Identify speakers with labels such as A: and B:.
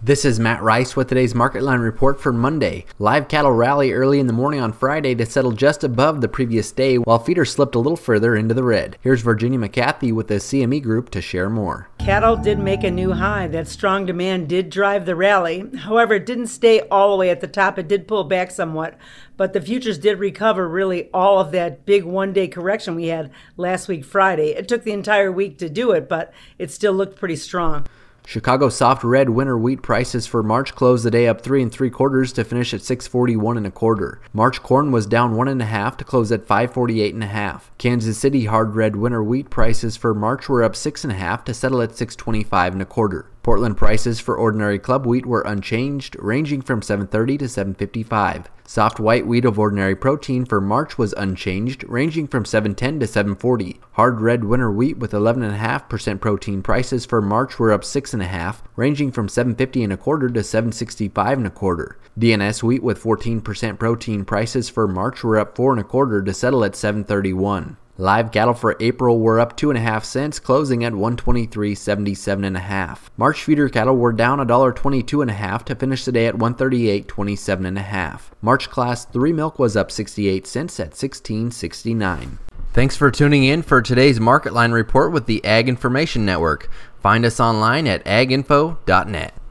A: This is Matt Rice with today's Market Line report for Monday. Live cattle rally early in the morning on Friday to settle just above the previous day, while feeders slipped a little further into the red. Here's Virginia McCarthy with the CME Group to share more.
B: Cattle did make a new high. That strong demand did drive the rally. However, it didn't stay all the way at the top. It did pull back somewhat, but the futures did recover really all of that big one-day correction we had last week Friday. It took the entire week to do it, but it still looked pretty strong.
A: Chicago soft red winter wheat prices for March closed the day up 3 3/4 to finish at $6.41 1/4. March corn was down 1 1/2 to close at $5.48 1/2. Kansas City hard red winter wheat prices for March were up 6 1/2 to settle at $6.25 1/4. Portland prices for ordinary club wheat were unchanged, ranging from $7.30 to $7.55. Soft white wheat of ordinary protein for March was unchanged, ranging from $7.10 to $7.40. Hard red winter wheat with 11.5% protein prices for March were up 6 1/2, ranging from $7.50 1/4 to $7.65 1/4. DNS wheat with 14% protein prices for March were up 4 1/4 to settle at $7.31. Live cattle for April were up 2.5 cents, closing at $123.77 1/2. March feeder cattle were down $1.22 1/2 to finish the day at $138.27 1/2. March class 3 milk was up 68 cents at $16.69. Thanks for tuning in for today's Market Line report with the Ag Information Network. Find us online at aginfo.net.